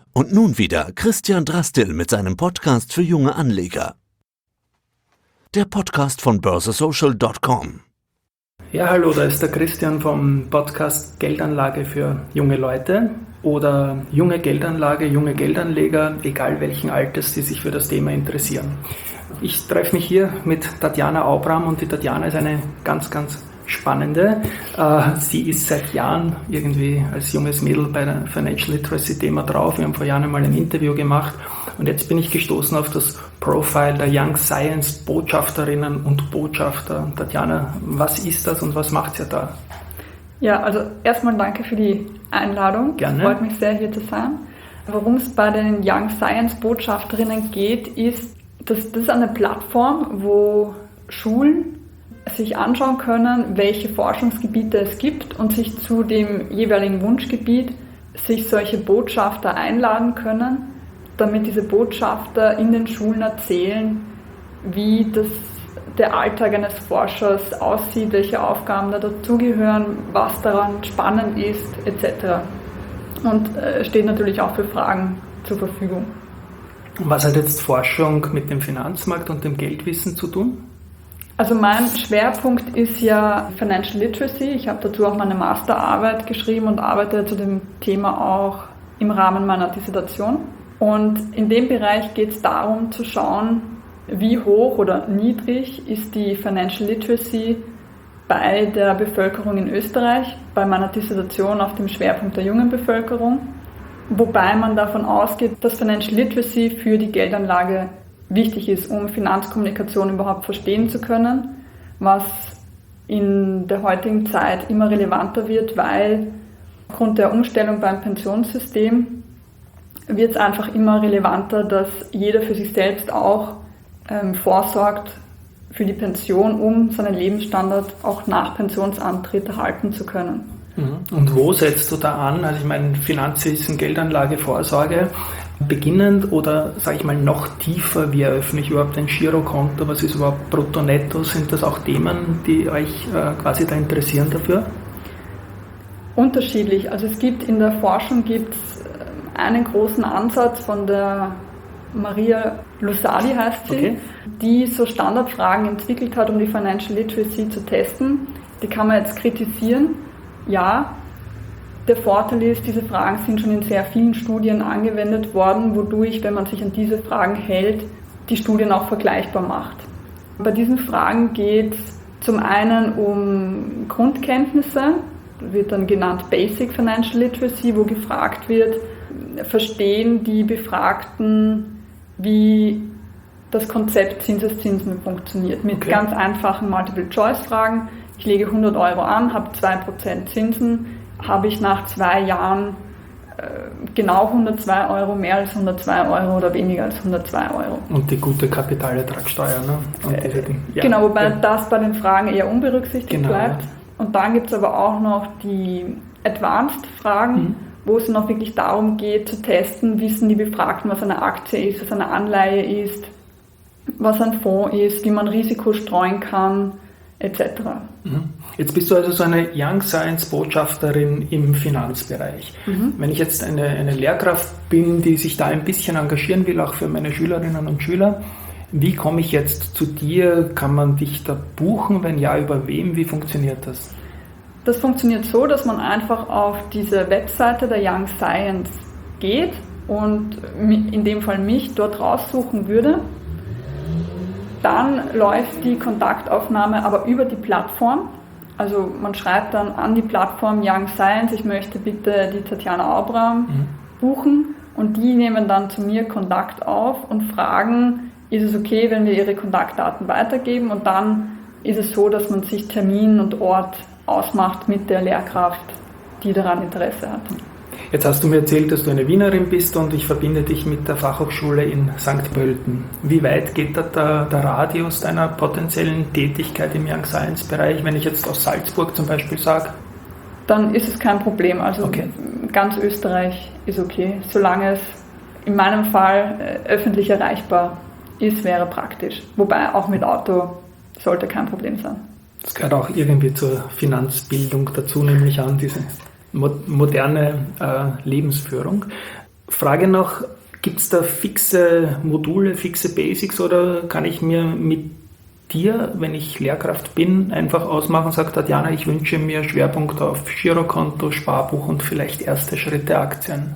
Und nun wieder Christian Drastil mit seinem Podcast für junge Anleger. Der Podcast von börsesocial.com. Ja, hallo, da ist der Christian vom Podcast Geldanlage für junge Leute oder junge Geldanlage, junge Geldanleger, egal welchen Alters, die sich für das Thema interessieren. Ich treffe mich hier mit Tatjana Aubram und die Tatjana ist eine ganz spannende. Sie ist seit Jahren irgendwie als junges Mädel bei der Financial Literacy Thema drauf. Wir haben vor Jahren einmal ein Interview gemacht und jetzt bin ich gestoßen auf das Profile der Young Science Botschafterinnen und Botschafter. Tatjana, was ist das und was macht ihr da? Ja, also erstmal danke für die Einladung. Gerne. Es freut mich sehr, hier zu sein. Worum es bei den Young Science Botschafterinnen geht, ist, dass das eine Plattform, wo Schulen sich anschauen können, welche Forschungsgebiete es gibt und sich zu dem jeweiligen Wunschgebiet sich solche Botschafter einladen können, damit diese Botschafter in den Schulen erzählen, wie der Alltag eines Forschers aussieht, welche Aufgaben da dazugehören, was daran spannend ist, etc. Und steht natürlich auch für Fragen zur Verfügung. Was hat jetzt Forschung mit dem Finanzmarkt und dem Geldwissen zu tun? Also mein Schwerpunkt ist ja Financial Literacy. Ich habe dazu auch meine Masterarbeit geschrieben und arbeite zu dem Thema auch im Rahmen meiner Dissertation. Und in dem Bereich geht es darum zu schauen, wie hoch oder niedrig ist die Financial Literacy bei der Bevölkerung in Österreich, bei meiner Dissertation auf dem Schwerpunkt der jungen Bevölkerung. Wobei man davon ausgeht, dass Financial Literacy für die Geldanlage wichtig ist, um Finanzkommunikation überhaupt verstehen zu können, was in der heutigen Zeit immer relevanter wird, weil aufgrund der Umstellung beim Pensionssystem wird es einfach immer relevanter, dass jeder für sich selbst auch vorsorgt für die Pension, um seinen Lebensstandard auch nach Pensionsantritt erhalten zu können. Und wo setzt du da an? Also ich meine, Finanzwissen, Geldanlage, Vorsorge, beginnend oder sage ich mal noch tiefer, wie eröffne ich überhaupt ein Girokonto, was ist überhaupt Brutto, Netto, sind das auch Themen, die euch quasi da interessieren dafür? Unterschiedlich, also in der Forschung gibt es einen großen Ansatz von der Maria Lusardi heißt sie, okay, die so Standardfragen entwickelt hat, um die Financial Literacy zu testen. Die kann man jetzt kritisieren. Ja, der Vorteil ist, diese Fragen sind schon in sehr vielen Studien angewendet worden, wodurch, wenn man sich an diese Fragen hält, die Studien auch vergleichbar macht. Bei diesen Fragen geht es zum einen um Grundkenntnisse, wird dann genannt Basic Financial Literacy, wo gefragt wird, verstehen die Befragten, wie das Konzept Zinseszinsen funktioniert, mit ganz einfachen Multiple-Choice-Fragen. Ich lege 100 Euro an, habe 2% Zinsen, habe ich nach 2 Jahren genau 102 Euro, mehr als 102 Euro oder weniger als 102 Euro. Und die gute Kapitalertragssteuer, ne? Und diese Dinge. Ja. Genau, wobei das bei den Fragen eher unberücksichtigt bleibt. Und dann gibt es aber auch noch die Advanced-Fragen, wo es noch wirklich darum geht zu testen, wissen die Befragten, was eine Aktie ist, was eine Anleihe ist, was ein Fonds ist, wie man Risiko streuen kann, etc. Jetzt bist du also so eine Young Science Botschafterin im Finanzbereich. Wenn ich jetzt eine Lehrkraft bin, die sich da ein bisschen engagieren will, auch für meine Schülerinnen und Schüler, wie komme ich jetzt zu dir? Kann man dich da buchen? Wenn ja, über wem? Wie funktioniert das? Das funktioniert so, dass man einfach auf diese Webseite der Young Science geht und in dem Fall mich dort raussuchen würde. Dann läuft die Kontaktaufnahme aber über die Plattform. Also man schreibt dann an die Plattform Young Science, ich möchte bitte die Tatjana Aubram buchen und die nehmen dann zu mir Kontakt auf und fragen, ist es okay, wenn wir ihre Kontaktdaten weitergeben, und dann ist es so, dass man sich Termin und Ort ausmacht mit der Lehrkraft, die daran Interesse hat. Jetzt hast du mir erzählt, dass du eine Wienerin bist und ich verbinde dich mit der Fachhochschule in St. Pölten. Wie weit geht da der Radius deiner potenziellen Tätigkeit im Young Science Bereich, wenn ich jetzt aus Salzburg zum Beispiel sage? Dann ist es kein Problem. Also ganz Österreich ist okay, solange es in meinem Fall öffentlich erreichbar ist, wäre praktisch. Wobei auch mit Auto sollte kein Problem sein. Das gehört auch irgendwie zur Finanzbildung dazu, nehme ich an, diese moderne Lebensführung. Frage noch, gibt es da fixe Module, fixe Basics oder kann ich mir mit dir, wenn ich Lehrkraft bin, einfach ausmachen, sagt Tatjana, ich wünsche mir Schwerpunkt auf Girokonto, Sparbuch und vielleicht erste Schritte Aktien?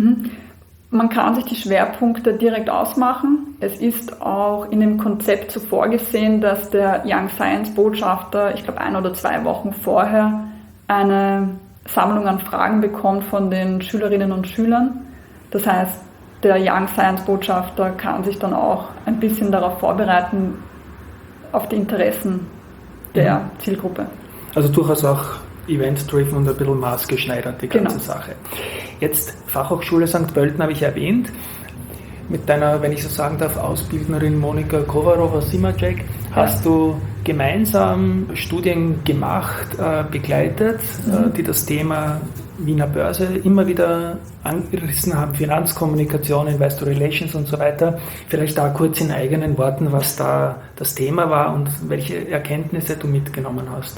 Man kann sich die Schwerpunkte direkt ausmachen. Es ist auch in dem Konzept so vorgesehen, dass der Young Science Botschafter, ich glaube 1 oder 2 Wochen vorher, eine Sammlung an Fragen bekommt von den Schülerinnen und Schülern. Das heißt, der Young Science Botschafter kann sich dann auch ein bisschen darauf vorbereiten, auf die Interessen der Zielgruppe. Also durchaus auch event-driven und ein bisschen maßgeschneidert, die ganze Sache. Jetzt Fachhochschule St. Pölten habe ich erwähnt. Mit deiner, wenn ich so sagen darf, Ausbildnerin Monika Kovarova-Simacek hast du gemeinsam Studien gemacht, begleitet, die das Thema Wiener Börse immer wieder angerissen haben, Finanzkommunikation, Investor Relations und so weiter. Vielleicht da kurz in eigenen Worten, was da das Thema war und welche Erkenntnisse du mitgenommen hast.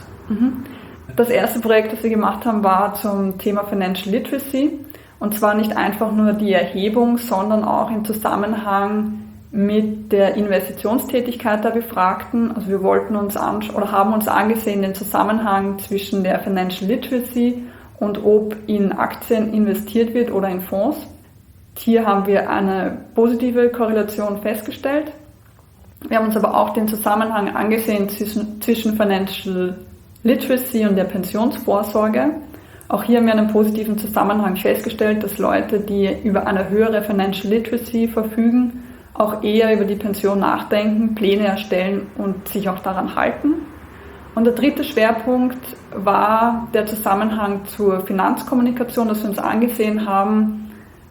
Das erste Projekt, das wir gemacht haben, war zum Thema Financial Literacy. Und zwar nicht einfach nur die Erhebung, sondern auch im Zusammenhang mit der Investitionstätigkeit der Befragten. Also wir wollten uns haben uns angesehen den Zusammenhang zwischen der Financial Literacy und ob in Aktien investiert wird oder in Fonds. Hier haben wir eine positive Korrelation festgestellt. Wir haben uns aber auch den Zusammenhang angesehen zwischen Financial Literacy und der Pensionsvorsorge. Auch hier haben wir einen positiven Zusammenhang festgestellt, dass Leute, die über eine höhere Financial Literacy verfügen, auch eher über die Pension nachdenken, Pläne erstellen und sich auch daran halten. Und der dritte Schwerpunkt war der Zusammenhang zur Finanzkommunikation, dass wir uns angesehen haben,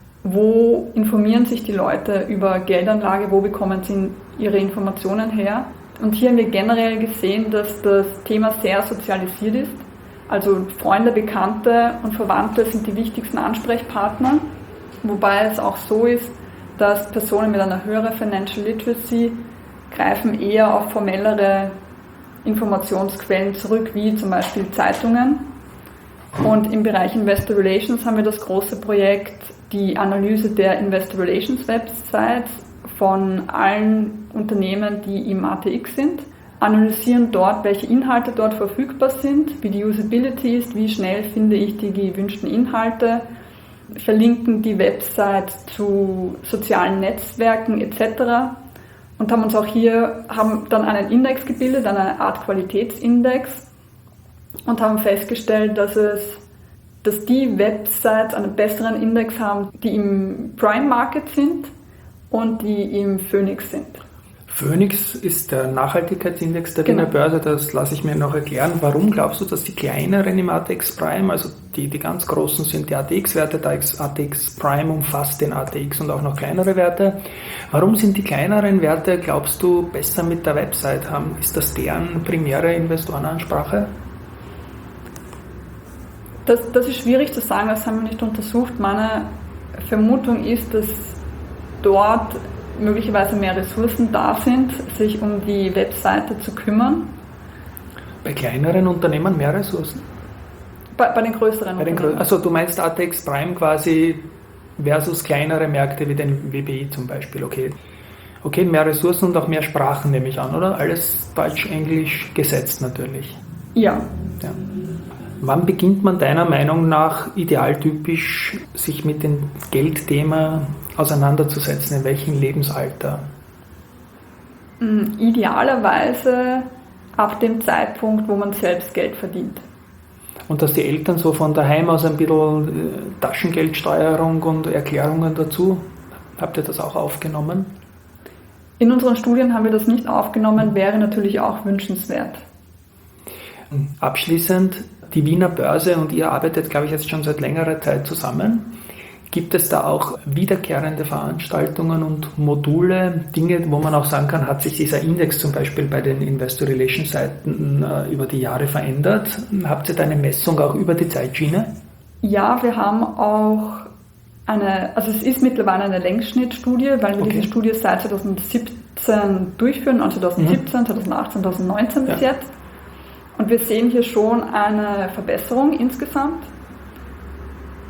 wo informieren sich die Leute über Geldanlage, wo bekommen sie ihre Informationen her. Und hier haben wir generell gesehen, dass das Thema sehr sozialisiert ist. Also Freunde, Bekannte und Verwandte sind die wichtigsten Ansprechpartner, wobei es auch so ist, dass Personen mit einer höheren Financial Literacy greifen eher auf formellere Informationsquellen zurück, wie zum Beispiel Zeitungen. Und im Bereich Investor Relations haben wir das große Projekt, die Analyse der Investor Relations Websites von allen Unternehmen, die im ATX sind, analysieren dort, welche Inhalte dort verfügbar sind, wie die Usability ist, wie schnell finde ich die gewünschten Inhalte, verlinken die Website zu sozialen Netzwerken etc. Und haben dann einen Index gebildet, eine Art Qualitätsindex und haben festgestellt, dass die Websites einen besseren Index haben, die im Prime Market sind und die im Phoenix sind. Phoenix ist der Nachhaltigkeitsindex der Wiener Börse, das lasse ich mir noch erklären. Warum glaubst du, dass die kleineren im ATX Prime, also die ganz großen sind die ATX-Werte, der ATX Prime umfasst den ATX und auch noch kleinere Werte. Warum sind die kleineren Werte, glaubst du, besser mit der Website haben? Ist das deren primäre Investorenansprache? Das ist schwierig zu sagen, das haben wir nicht untersucht. Meine Vermutung ist, dass dort möglicherweise mehr Ressourcen da sind, sich um die Webseite zu kümmern. Bei kleineren Unternehmen mehr Ressourcen? Bei den größeren Unternehmen. Also du meinst ATX Prime quasi versus kleinere Märkte wie den WBI zum Beispiel, Okay, mehr Ressourcen und auch mehr Sprachen nehme ich an, oder? Alles Deutsch, Englisch gesetzt natürlich. Ja. Wann beginnt man deiner Meinung nach idealtypisch sich mit dem Geldthema auseinanderzusetzen? In welchem Lebensalter? Idealerweise ab dem Zeitpunkt, wo man selbst Geld verdient. Und dass die Eltern so von daheim aus ein bisschen Taschengeldsteuerung und Erklärungen dazu, habt ihr das auch aufgenommen? In unseren Studien haben wir das nicht aufgenommen, wäre natürlich auch wünschenswert. Abschließend, die Wiener Börse und ihr arbeitet, glaube ich, jetzt schon seit längerer Zeit zusammen. Gibt es da auch wiederkehrende Veranstaltungen und Module, Dinge, wo man auch sagen kann, hat sich dieser Index zum Beispiel bei den Investor Relations Seiten über die Jahre verändert? Habt ihr da eine Messung auch über die Zeitschiene? Ja, wir haben auch es ist mittlerweile eine Längsschnittstudie, weil wir diese Studie seit 2017 durchführen, also 2017, 2018, 2019 bis jetzt. Und wir sehen hier schon eine Verbesserung insgesamt.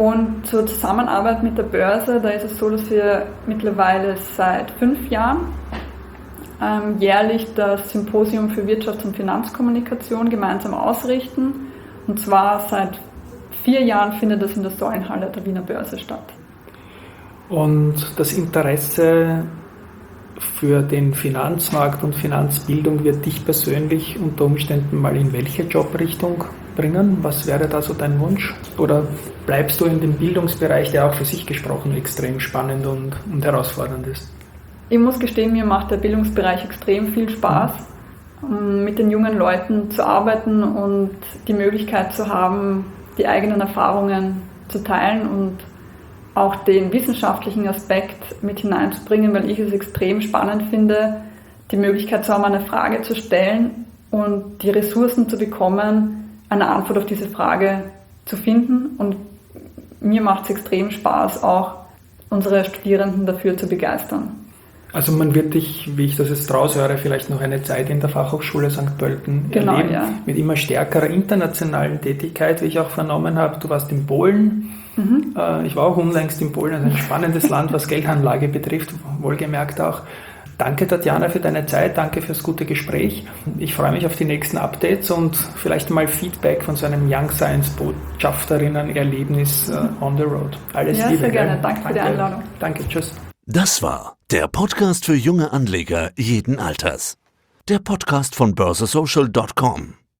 Und zur Zusammenarbeit mit der Börse, da ist es so, dass wir mittlerweile seit 5 Jahren jährlich das Symposium für Wirtschafts- und Finanzkommunikation gemeinsam ausrichten. Und zwar seit 4 Jahren findet das in der Säulenhalle der Wiener Börse statt. Und das Interesse für den Finanzmarkt und Finanzbildung wird dich persönlich unter Umständen mal in welche Jobrichtung bringen? Was wäre da so dein Wunsch? Oder bleibst du in dem Bildungsbereich, der auch für sich gesprochen extrem spannend und herausfordernd ist? Ich muss gestehen, mir macht der Bildungsbereich extrem viel Spaß, mit den jungen Leuten zu arbeiten und die Möglichkeit zu haben, die eigenen Erfahrungen zu teilen und auch den wissenschaftlichen Aspekt mit hineinzubringen, weil ich es extrem spannend finde, die Möglichkeit zu haben, eine Frage zu stellen und die Ressourcen zu bekommen, eine Antwort auf diese Frage zu finden. Und mir macht es extrem Spaß, auch unsere Studierenden dafür zu begeistern. Also man wird dich, wie ich das jetzt raushöre, vielleicht noch eine Zeit in der Fachhochschule St. Pölten erleben, ja. Mit immer stärkerer internationalen Tätigkeit, wie ich auch vernommen habe. Du warst in Polen. Ich war auch unlängst in Polen, also ein spannendes Land, was Geldanlage betrifft, wohlgemerkt auch. Danke, Tatjana, für deine Zeit, danke fürs gute Gespräch. Ich freue mich auf die nächsten Updates und vielleicht mal Feedback von so einem Young Science Botschafterinnen-Erlebnis on the road. Alles ja, Liebe. Sehr gerne, danke für die Einladung. Danke, tschüss. Das war der Podcast für junge Anleger jeden Alters. Der Podcast von börsesocial.com.